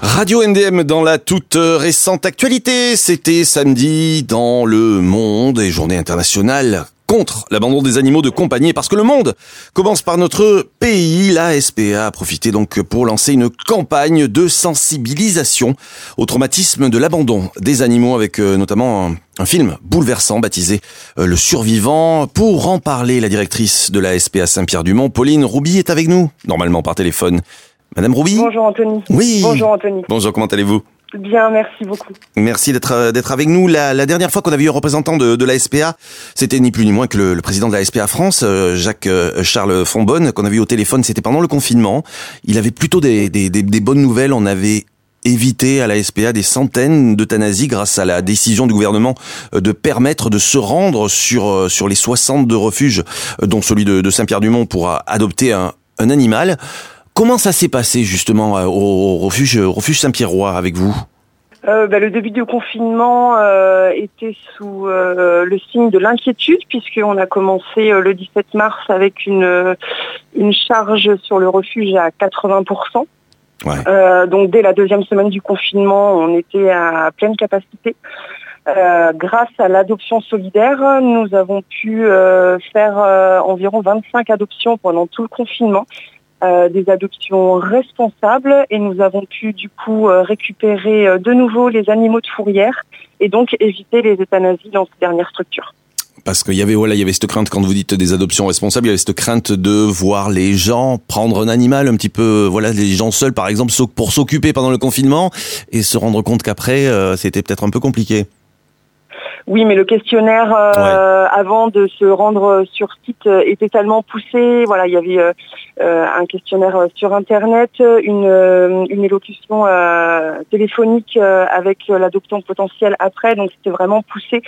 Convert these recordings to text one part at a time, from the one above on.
Radio NDM dans la toute récente actualité. C'était samedi dans le monde et journée internationale contre l'abandon des animaux de compagnie. Parce que le monde commence par notre pays, la SPA a profité donc pour lancer une campagne de sensibilisation au traumatisme de l'abandon des animaux avec notamment un film bouleversant baptisé Le Survivant. Pour en parler, la directrice de la SPA Saint-Pierre-du-Mont, Pauline Rouby, est avec nous, normalement par téléphone. Madame Rouby ? Bonjour Anthony. Oui. Bonjour Anthony. Bonjour, comment allez-vous ? Bien, merci beaucoup. Merci d'être avec nous. La dernière fois qu'on avait eu un représentant de la SPA, c'était ni plus ni moins que le président de la SPA France, Jacques Charles Fonbonne, qu'on avait eu au téléphone, c'était pendant le confinement. Il avait plutôt des bonnes nouvelles. On avait évité à la SPA des centaines d'euthanasies grâce à la décision du gouvernement de permettre de se rendre sur les 62 refuges, dont celui de Saint-Pierre-du-Mont, pour adopter un animal. Comment ça s'est passé justement au refuge Saint-Pierrois avec vous ? Le début du confinement était sous le signe de l'inquiétude, puisqu'on a commencé le 17 mars avec une charge sur le refuge à 80%. Ouais. Donc dès la deuxième semaine du confinement, on était à pleine capacité. Grâce à l'adoption solidaire, nous avons pu faire environ 25 adoptions pendant tout le confinement. Des adoptions responsables, et nous avons pu du coup récupérer de nouveau les animaux de fourrière et donc éviter les euthanasies dans ces dernières structures. Parce qu'il y avait cette crainte, quand vous dites des adoptions responsables, il y avait cette crainte de voir les gens prendre un animal un petit peu, les gens seuls par exemple, pour s'occuper pendant le confinement et se rendre compte qu'après c'était peut-être un peu compliqué. Oui, mais le questionnaire avant de se rendre sur site était tellement poussé. Voilà, il y avait un questionnaire sur Internet, une élocution téléphonique avec l'adoptant potentiel après, donc c'était vraiment poussé.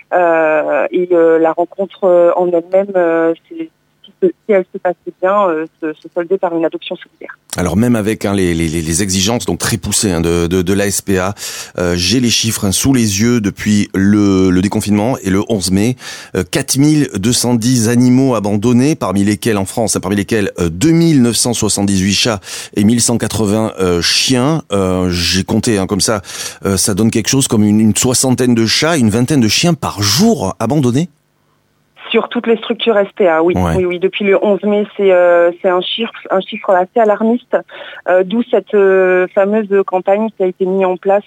Et la rencontre en elle-même, si elle se passait bien, se soldait par une adoption solidaire. Alors même avec les exigences donc très poussées de la SPA, j'ai les chiffres sous les yeux depuis le déconfinement et le 11 mai, 4210 animaux abandonnés, parmi lesquels 2978 chats et 1180 chiens. J'ai compté comme ça, ça donne quelque chose comme une soixantaine de chats, une vingtaine de chiens par jour abandonnés. Sur toutes les structures SPA, oui. Ouais. Oui. Depuis le 11 mai, c'est un chiffre assez alarmiste, d'où cette fameuse campagne qui a été mise en place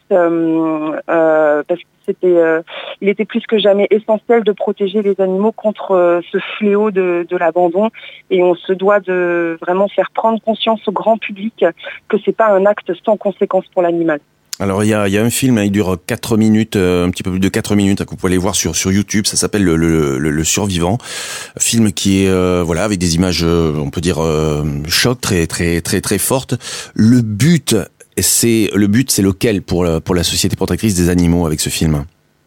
parce que il était plus que jamais essentiel de protéger les animaux contre ce fléau de l'abandon, et on se doit de vraiment faire prendre conscience au grand public que c'est pas un acte sans conséquence pour l'animal. Alors il y a un film, il dure 4 minutes, un petit peu plus de 4 minutes, que vous pouvez aller voir sur YouTube, ça s'appelle le Survivant, film qui est avec des images on peut dire choc très très très très fortes. Le but c'est lequel pour la Société protectrice des animaux avec ce film ?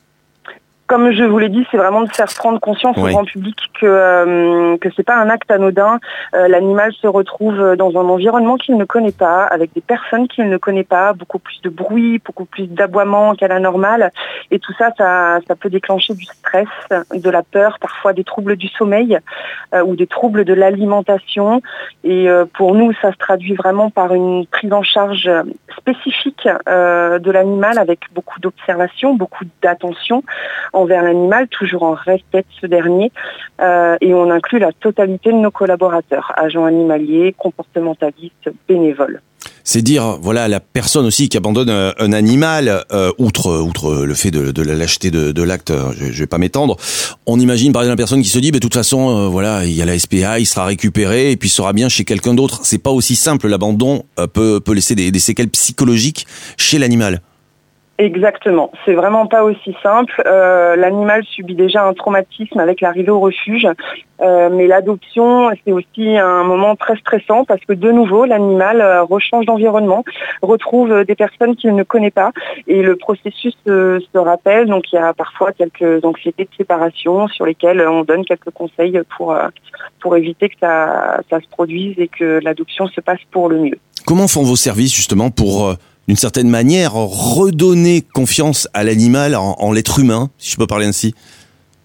Comme je vous l'ai dit, c'est vraiment de faire prendre conscience au grand public que c'est pas un acte anodin. L'animal se retrouve dans un environnement qu'il ne connaît pas, avec des personnes qu'il ne connaît pas, beaucoup plus de bruit, beaucoup plus d'aboiements qu'à la normale. Et tout ça peut déclencher du stress, de la peur, parfois des troubles du sommeil ou des troubles de l'alimentation. Et pour nous, ça se traduit vraiment par une prise en charge spécifique de l'animal, avec beaucoup d'observation, beaucoup d'attention envers l'animal, toujours en respect de ce dernier, et on inclut la totalité de nos collaborateurs, agents animaliers, comportementalistes, bénévoles. C'est dire, la personne aussi qui abandonne un animal, outre le fait de la lâcheté de l'acte, je vais pas m'étendre, on imagine par exemple la personne qui se dit, de toute façon, il y a la SPA, il sera récupéré et puis il sera bien chez quelqu'un d'autre. C'est pas aussi simple, l'abandon peut laisser des séquelles psychologiques chez l'animal. Exactement, c'est vraiment pas aussi simple. L'animal subit déjà un traumatisme avec l'arrivée au refuge, mais l'adoption, c'est aussi un moment très stressant parce que de nouveau, l'animal rechange d'environnement, retrouve des personnes qu'il ne connaît pas, et le processus se rappelle. Donc il y a parfois quelques anxiétés de séparation sur lesquelles on donne quelques conseils pour éviter que ça se produise et que l'adoption se passe pour le mieux. Comment font vos services justement pour d'une certaine manière, redonner confiance à l'animal, en l'être humain, si je peux parler ainsi ?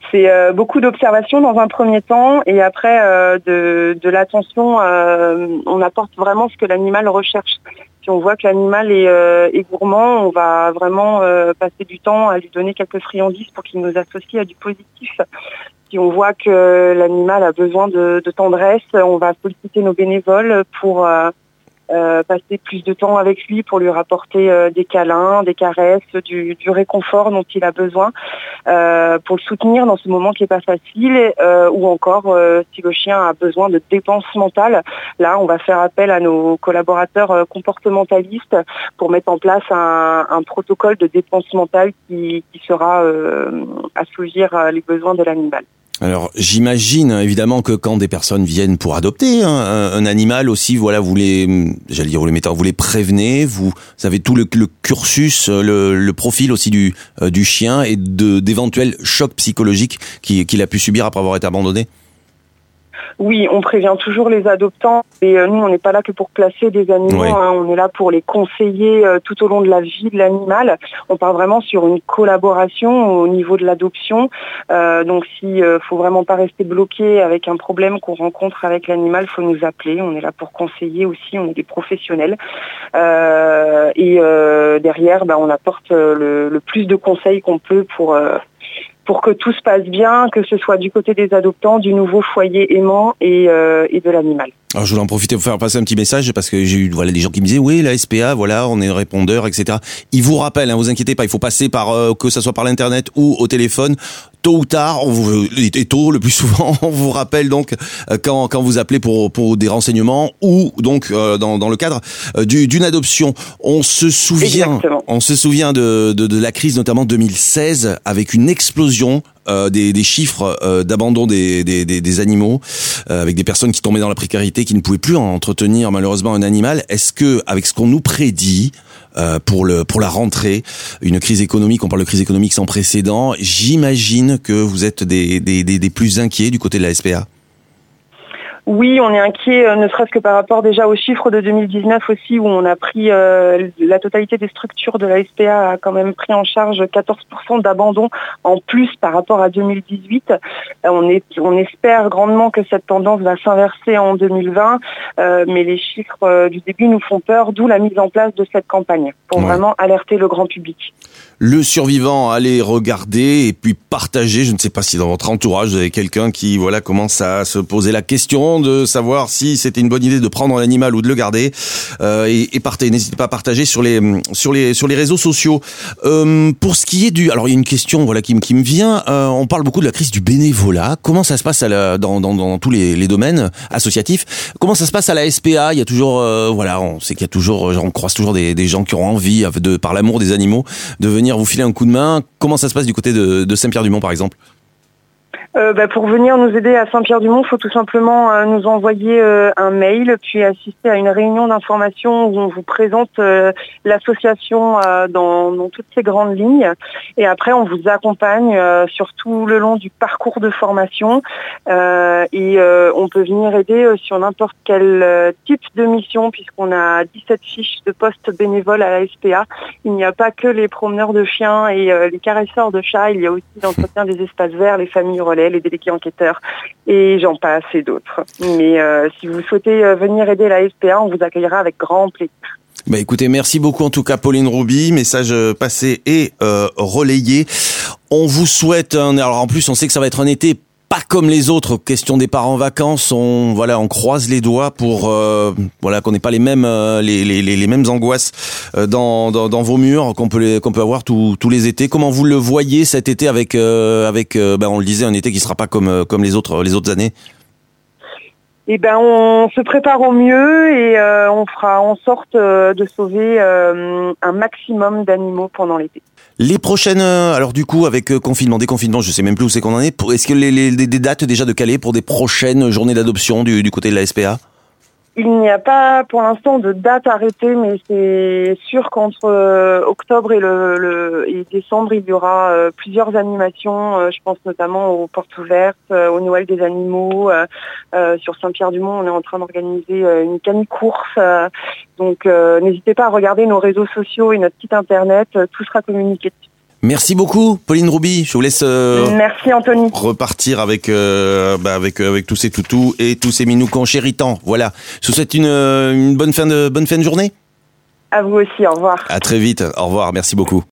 C'est beaucoup d'observations dans un premier temps et après de l'attention. On apporte vraiment ce que l'animal recherche. Si on voit que l'animal est gourmand, on va vraiment passer du temps à lui donner quelques friandises pour qu'il nous associe à du positif. Si on voit que l'animal a besoin de tendresse, on va solliciter nos bénévoles pour passer plus de temps avec lui, pour lui rapporter des câlins, des caresses, du réconfort dont il a besoin, pour le soutenir dans ce moment qui n'est pas facile, ou encore si le chien a besoin de dépense mentale, là on va faire appel à nos collaborateurs comportementalistes pour mettre en place un protocole de dépense mentale qui sera assouvir les besoins de l'animal. Alors j'imagine évidemment que quand des personnes viennent pour adopter un animal aussi, voilà, vous les prévenez, vous avez tout le cursus, le profil aussi du chien et d'éventuels chocs psychologiques qu'il a pu subir après avoir été abandonné. Oui, on prévient toujours les adoptants et nous, on n'est pas là que pour placer des animaux, ouais. On est là pour les conseiller tout au long de la vie de l'animal. On part vraiment sur une collaboration au niveau de l'adoption. Donc, s'il faut vraiment pas rester bloqué avec un problème qu'on rencontre avec l'animal, il faut nous appeler. On est là pour conseiller aussi, on est des professionnels. Derrière, on apporte le plus de conseils qu'on peut pour que tout se passe bien, que ce soit du côté des adoptants, du nouveau foyer aimant et de l'animal. Alors je voulais en profiter pour faire passer un petit message parce que j'ai eu des gens qui me disaient oui, la SPA, voilà, on est répondeur, etc. Ils vous rappellent, vous inquiétez pas, il faut passer par que ça soit par l'internet ou au téléphone. Tôt ou tard, et tôt le plus souvent, on vous rappelle donc quand vous appelez pour des renseignements ou donc dans le cadre d'une adoption. On se souvient de la crise notamment 2016 avec une explosion des chiffres d'abandon des animaux, avec des personnes qui tombaient dans la précarité, qui ne pouvaient plus entretenir malheureusement un animal. Est-ce que, avec ce qu'on nous prédit pour la rentrée, une crise économique, on parle de crise économique sans précédent, j'imagine que vous êtes des plus inquiets du côté de la SPA? Oui, on est inquiet, ne serait-ce que par rapport déjà aux chiffres de 2019 aussi, où on a pris la totalité des structures de la SPA a quand même pris en charge 14% d'abandon en plus par rapport à 2018. On espère grandement que cette tendance va s'inverser en 2020, mais les chiffres du début nous font peur, d'où la mise en place de cette campagne, pour vraiment alerter le grand public. Le survivant, allez regarder et puis partager. Je ne sais pas si dans votre entourage vous avez quelqu'un qui commence à se poser la question de savoir si c'était une bonne idée de prendre l'animal ou de le garder. Et partez, n'hésitez pas à partager sur les réseaux sociaux. Pour ce qui est alors il y a une question qui me vient. On parle beaucoup de la crise du bénévolat. Comment ça se passe dans tous les domaines associatifs? Comment ça se passe à la SPA? Il y a toujours on sait qu'il y a toujours, on croise toujours des gens qui ont envie par l'amour des animaux de venir vous filer un coup de main. Comment ça se passe du côté de Saint-Pierre-du-Mont par exemple? Pour venir nous aider à Saint-Pierre-du-Mont, il faut tout simplement nous envoyer un mail, puis assister à une réunion d'information où on vous présente l'association dans toutes ses grandes lignes. Et après, on vous accompagne sur tout le long du parcours de formation. On peut venir aider sur n'importe quel type de mission, puisqu'on a 17 fiches de postes bénévoles à la SPA. Il n'y a pas que les promeneurs de chiens et les caresseurs de chats, il y a aussi l'entretien des espaces verts, les familles relais, les délégués enquêteurs et j'en passe et d'autres. Mais si vous souhaitez venir aider la SPA, on vous accueillera avec grand plaisir. Écoutez, merci beaucoup en tout cas Pauline Rouby, message passé et relayé. On vous souhaite alors en plus on sait que ça va être un été pas comme les autres, question départ en vacances, on croise les doigts pour qu'on n'ait pas les mêmes angoisses dans vos murs qu'on peut avoir tous les étés. Comment vous le voyez cet été avec on le disait, un été qui sera pas comme les autres années? On se prépare au mieux et on fera en sorte de sauver un maximum d'animaux pendant l'été. Les prochaines, alors du coup, avec confinement, déconfinement, je sais même plus où c'est qu'on en est. Est-ce que des dates déjà de caler pour des prochaines journées d'adoption du côté de la SPA? Il n'y a pas pour l'instant de date arrêtée, mais c'est sûr qu'entre octobre et décembre, il y aura plusieurs animations. Je pense notamment aux portes ouvertes, au Noël des animaux. Sur Saint-Pierre-du-Mont, on est en train d'organiser une cani-course. Donc n'hésitez pas à regarder nos réseaux sociaux et notre site internet. Tout sera communiqué. Merci beaucoup, Pauline Rouby. Je vous laisse merci Anthony. Repartir avec tous ces toutous et tous ces minous chéritants. Voilà. Je vous souhaite une bonne fin de journée. À vous aussi, au revoir. À très vite. Au revoir. Merci beaucoup.